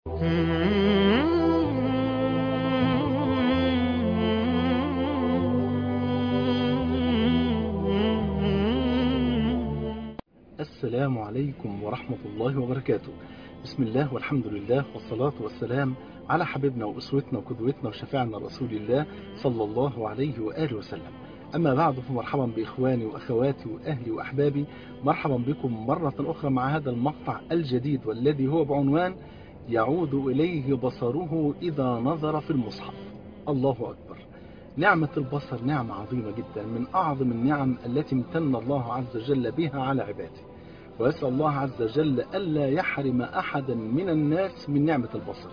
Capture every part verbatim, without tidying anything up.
السلام عليكم ورحمة الله وبركاته. بسم الله والحمد لله والصلاة والسلام على حبيبنا وأسوتنا وقدوتنا وشفيعنا رسول الله صلى الله عليه وآله وسلم. أما بعد، فمرحبا بإخواني وأخواتي وأهلي وأحبابي، مرحبا بكم مرة أخرى مع هذا المقطع الجديد والذي هو بعنوان يعود إليه بصره إذا نظر في المصحف. الله أكبر. نعمة البصر نعمة عظيمة جدا، من أعظم النعم التي امتن الله عز وجل بها على عباده، ويسأل الله عز وجل ألا يحرم أحدا من الناس من نعمة البصر،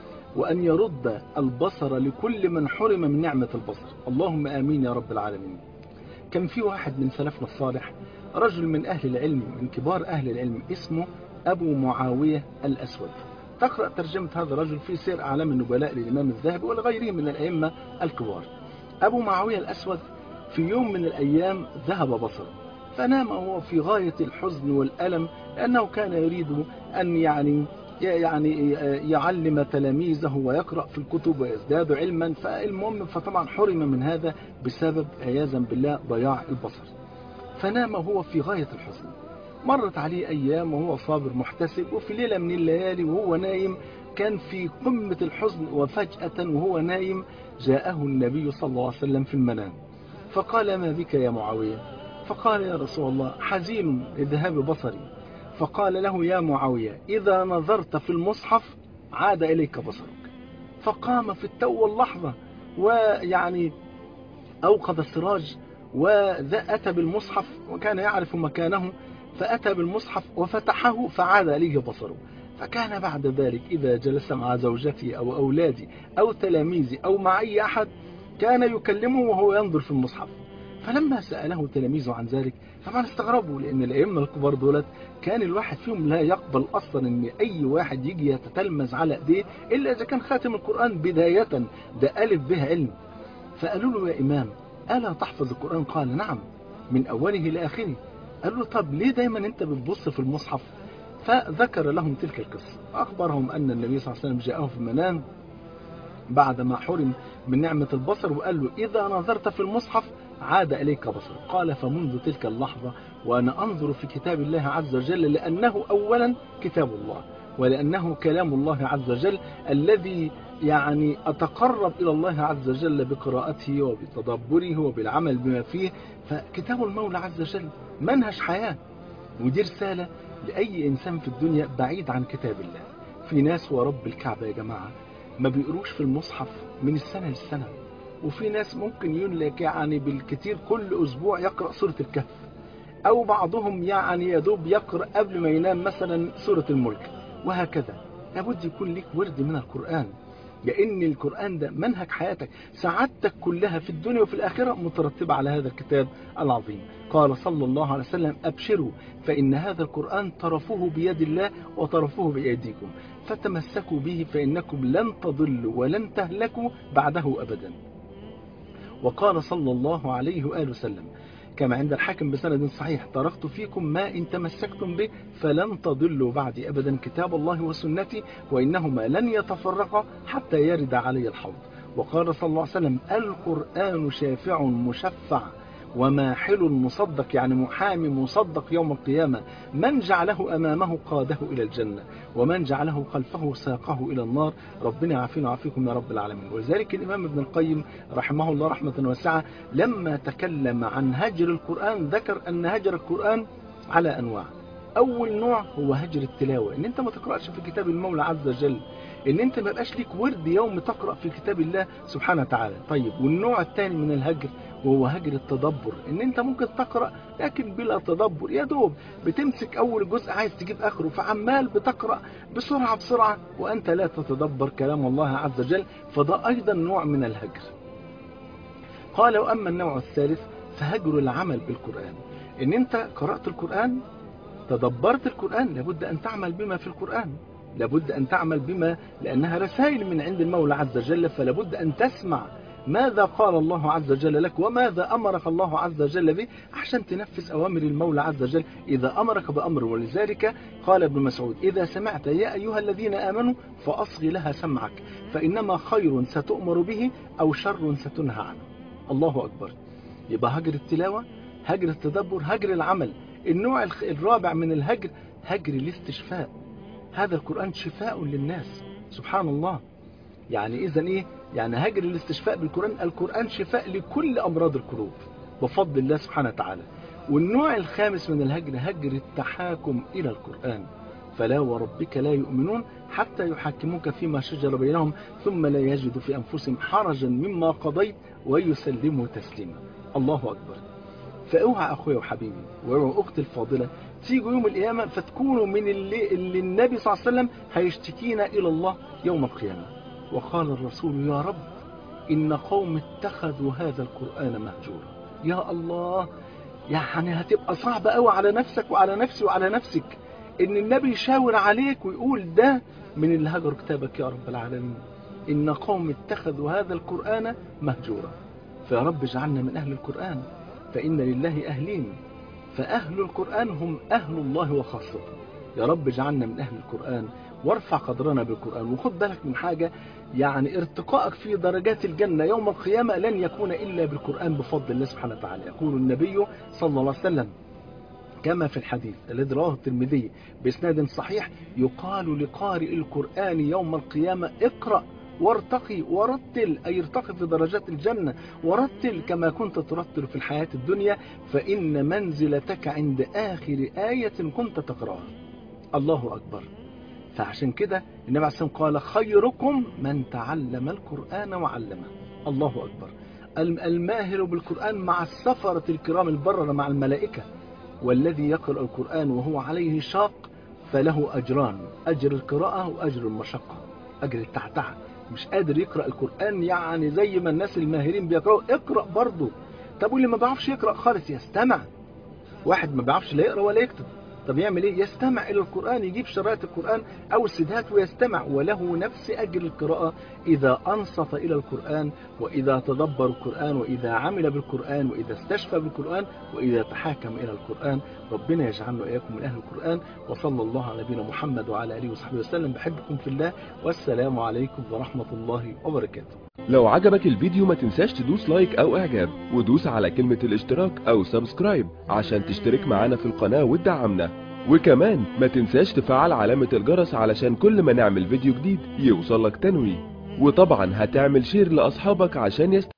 وأن يرد البصر لكل من حرم من نعمة البصر. اللهم آمين يا رب العالمين. كان في واحد من سلفنا الصالح، رجل من أهل العلم، من كبار أهل العلم، اسمه أبو معاوية الأسود. تقرأ ترجمة هذا الرجل في سير أعلام النبلاء للإمام الذهبي ولغيره من الأئمة الكبار. أبو معاوية الأسود في يوم من الأيام ذهب بصره، فنام وهو في غاية الحزن والألم، لأنه كان يريد أن يعني يعني يعلم تلاميذه ويقرأ في الكتب ويزداد علما. فالمهم فطبعا حرم من هذا بسبب عياذا بالله ضياع البصر، فنام وهو في غاية الحزن. مرت عليه أيام وهو صابر محتسب، وفي ليلة من الليالي وهو نايم كان في قمة الحزن، وفجأة وهو نايم جاءه النبي صلى الله عليه وسلم في المنام، فقال: ما بك يا معاوية؟ فقال: يا رسول الله، حزين لذهاب بصري. فقال له: يا معاوية، إذا نظرت في المصحف عاد إليك بصرك. فقام في التو اللحظة ويعني أوقد السراج وأتى بالمصحف، وكان يعرف مكانه، فأتى بالمصحف وفتحه فعاد إليه بصره. فكان بعد ذلك إذا جلس مع زوجتي أو أولادي أو تلاميذي أو مع أي أحد كان يكلمه وهو ينظر في المصحف. فلما سأله تلاميذه عن ذلك طبعا استغربوا، لأن الأئمة الكبار دولت كان الواحد فيهم لا يقبل أصلا أن أي واحد يجي يتتلمذ على إيديه إلا إذا كان خاتم القرآن بداية، ده ألف به علم. فقالوا له: يا إمام، ألا تحفظ القرآن؟ قال: نعم، من أوله لآخره. قالوا له: طب ليه دايما أنت بتبص في المصحف؟ فذكر لهم تلك القصة، أخبرهم أن النبي صلى الله عليه وسلم جاءه في المنام بعدما حرم من نعمة البصر، وقال له: إذا نظرت في المصحف عاد إليك بصر. قال: فمنذ تلك اللحظة وأنا أنظر في كتاب الله عز وجل، لأنه أولا كتاب الله، ولأنه كلام الله عز وجل الذي يعني أتقرب إلى الله عز وجل بقراءته وبتدبره وبالعمل بما فيه. فكتاب المولى عز وجل منهج حياة، ودي رسالة لأي إنسان في الدنيا بعيد عن كتاب الله. في ناس ورب الكعبة يا جماعة ما بيقروش في المصحف من السنة للسنة، وفي ناس ممكن يقول لك يعني بالكتير كل أسبوع يقرأ سورة الكهف، أو بعضهم يعني يدوب يقرأ قبل ما ينام مثلا سورة الملك، وهكذا. لابد يكون لك ورد من القرآن، لأن القرآن ده منهج حياتك، سعادتك كلها في الدنيا وفي الآخرة مترتبة على هذا الكتاب العظيم. قال صلى الله عليه وسلم: أبشروا فإن هذا القرآن طرفه بيد الله وطرفه بأيديكم، فتمسكوا به فإنكم لن تضلوا ولن تهلكوا بعده أبدا. وقال صلى الله عليه وآله وسلم كما عند الحاكم بسند صحيح: تركت فيكم ما إن تمسكتم به فلن تضلوا بعدي أبدا، كتاب الله وسنتي، وإنهما لن يتفرقا حتى يرد علي الحوض. وقال صلى الله عليه وسلم: القرآن شافع مشفع وماحل مصدق، يعني محامي مصدق يوم القيامة، من جعله أمامه قاده إلى الجنة، ومن جعله خلفه ساقه إلى النار. ربنا يعافينا ويعافيكم يا رب العالمين. ولذلك الإمام ابن القيم رحمه الله رحمة واسعة لما تكلم عن هجر القرآن ذكر أن هجر القرآن على أنواع. أول نوع هو هجر التلاوة، إن أنت ما تقرأش في كتاب المولى عز وجل، إن أنت ما بقاش ليك ورد يوم تقرأ في كتاب الله سبحانه وتعالى. طيب، والنوع الثاني من الهجر وهو هجر التدبر، إن أنت ممكن تقرأ لكن بلا تدبر، يا دوب بتمسك أول جزء عايز تجيب آخره، فعمال بتقرأ بسرعة بسرعة وأنت لا تتدبر كلام الله عز وجل، فده أيضا نوع من الهجر. قال: وأما النوع الثالث فهجر العمل بالقرآن، إن أنت قرأت القرآن تدبرت القرآن، لابد أن تعمل بما في القرآن، لابد أن تعمل بما، لأنها رسائل من عند المولى عز وجل، فلابد أن تسمع ماذا قال الله عز وجل لك وماذا أمرك الله عز وجل به عشان تنفذ أوامر المولى عز وجل إذا أمرك بأمر. ولذلك قال ابن مسعود: إذا سمعت يا أيها الذين آمنوا فأصغ لها سمعك فإنما خير ستؤمر به أو شر ستنهى عنه. الله أكبر. يبقى هجر التلاوة، هجر التدبر، هجر العمل. النوع الرابع من الهجر هجر الاستشفاء. هذا القرآن شفاء للناس سبحان الله. يعني إذن إيه؟ يعني هجر الاستشفاء بالقرآن، القرآن شفاء لكل أمراض القلوب بفضل الله سبحانه وتعالى. والنوع الخامس من الهجر هجر التحاكم إلى القرآن. فلا وربك لا يؤمنون حتى يحكموك فيما شجر بينهم ثم لا يجدوا في أنفسهم حرجا مما قضيت ويسلموا تسليما. الله أكبر. فاوعى أخويا وحبيبي واوعى أختي الفاضلة تيجوا يوم القيامة فتكونوا من اللي, اللي النبي صلى الله عليه وسلم هيشتكينا إلى الله يوم القيامة. وقال الرسول: يا رب إن قوم اتخذوا هذا القرآن مهجورا. يا الله، يعني هتبقى صعبة قوي على نفسك وعلى نفسي وعلى نفسك إن النبي يشاور عليك ويقول ده من اللي هجروا كتابك يا رب العالمين. إن قوم اتخذوا هذا القرآن مهجورا. فيا رب اجعلنا من أهل القرآن، فإن لله أهلين، فأهل القرآن هم أهل الله وخاصته. يا رب اجعلنا من أهل القرآن وارفع قدرنا بالقرآن. وخد بالك من حاجة، يعني ارتقائك في درجات الجنة يوم القيامة لن يكون إلا بالقرآن بفضل الله سبحانه وتعالى. يقول النبي صلى الله عليه وسلم كما في الحديث الذي رواه الترمذي بإسناد صحيح: يقال لقارئ القرآن يوم القيامة: اقرأ وارتقي ورتل، أي ارتقي في درجات الجنة ورتل كما كنت ترتل في الحياة الدنيا، فإن منزلتك عند آخر آية كنت تقرأها. الله أكبر. فعشان كده النبي عليه الصلاة والسلام قال: خيركم من تعلم القرآن وعلمه. الله أكبر. الماهر بالقرآن مع السفرة الكرام البررة مع الملائكة. والذي يقرأ القرآن وهو عليه شاق فله أجران: أجر القراءة وأجر المشقة، أجر التعتعة. مش قادر يقرأ القرآن يعني زي ما الناس الماهرين بيقرأوا، اقرأ برضه. طب واللي ما بيعرفش يقرأ خالص يستمع. واحد ما بيعرفش لا يقرأ ولا يكتب، طب يعمل ايه؟ يستمع الى القرآن، يجيب شرايط القرآن او السيدات ويستمع، وله نفس اجر القراءة اذا انصت الى القرآن واذا تدبر القرآن واذا عمل بالقرآن واذا استشفى بالقرآن واذا تحاكم الى القرآن. ربنا يجعلنا واياكم من اهل القرآن. وصلى الله على نبينا محمد وعلى اله وصحبه وسلم. بحبكم في الله والسلام عليكم ورحمة الله وبركاته. لو عجبك الفيديو ما تنساش تدوس لايك او اعجاب ودوس على كلمة الاشتراك او سبسكرايب عشان تشترك معانا في القناة وتدعمنا. وكمان ما تنساش تفعل علامة الجرس علشان كل ما نعمل فيديو جديد يوصلك تنويه. وطبعا هتعمل شير لاصحابك عشان يست